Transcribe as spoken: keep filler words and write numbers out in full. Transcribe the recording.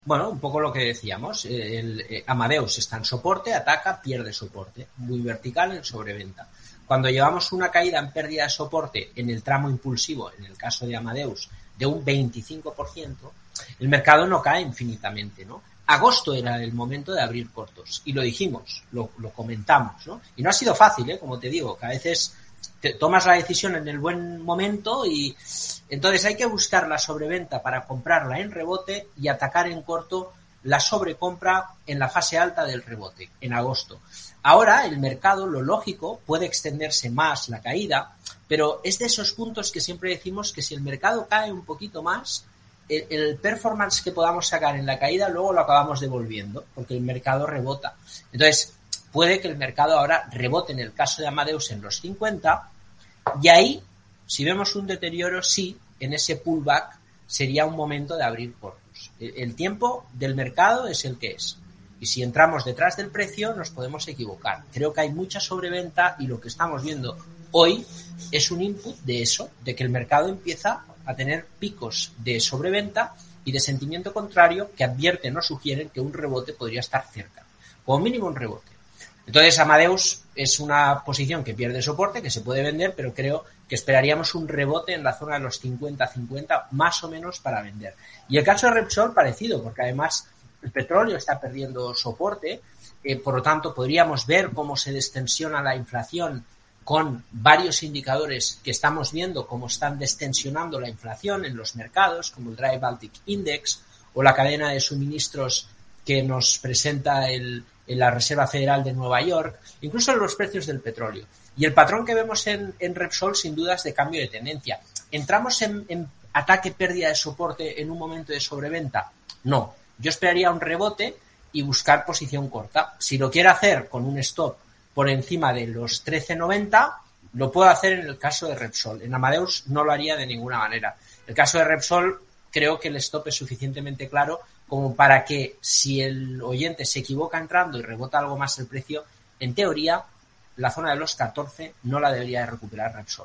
Bueno, un poco lo que decíamos, el, el Amadeus está en soporte, ataca, pierde soporte, muy vertical en sobreventa. Cuando llevamos una caída en pérdida de soporte en el tramo impulsivo, en el caso de Amadeus, de un veinticinco por ciento, el mercado no cae infinitamente, ¿no? Agosto era el momento de abrir cortos, y lo dijimos, lo, lo comentamos, ¿no? Y no ha sido fácil, ¿eh? Como te digo, que a veces te tomas la decisión en el buen momento y entonces hay que buscar la sobreventa para comprarla en rebote y atacar en corto la sobrecompra en la fase alta del rebote, en agosto. Ahora el mercado, lo lógico, puede extenderse más la caída, pero es de esos puntos que siempre decimos que si el mercado cae un poquito más, el, el performance que podamos sacar en la caída luego lo acabamos devolviendo, porque el mercado rebota. Entonces, puede que el mercado ahora rebote en el caso de Amadeus en los cincuenta y ahí, si vemos un deterioro, sí, en ese pullback sería un momento de abrir cortos. El, el tiempo del mercado es el que es. Y si entramos detrás del precio nos podemos equivocar. Creo que hay mucha sobreventa y lo que estamos viendo hoy es un input de eso, de que el mercado empieza a tener picos de sobreventa y de sentimiento contrario que advierten o sugieren que un rebote podría estar cerca. Como mínimo un rebote. Entonces Amadeus es una posición que pierde soporte, que se puede vender, pero creo que esperaríamos un rebote en la zona de los cincuenta cincuenta más o menos para vender. Y el caso de Repsol parecido, porque además el petróleo está perdiendo soporte, eh, por lo tanto podríamos ver cómo se destensiona la inflación con varios indicadores que estamos viendo cómo están destensionando la inflación en los mercados, como el Dry Baltic Index o la cadena de suministros que nos presenta el, en la Reserva Federal de Nueva York, incluso en los precios del petróleo. Y el patrón que vemos en, en Repsol sin duda es de cambio de tendencia. ¿Entramos en, en ataque, pérdida de soporte en un momento de sobreventa? No. Yo esperaría un rebote y buscar posición corta. Si lo quiero hacer con un stop por encima de los trece noventa, lo puedo hacer en el caso de Repsol. En Amadeus no lo haría de ninguna manera. El caso de Repsol, creo que el stop es suficientemente claro como para que si el oyente se equivoca entrando y rebota algo más el precio, en teoría, la zona de los catorce no la debería de recuperar Repsol.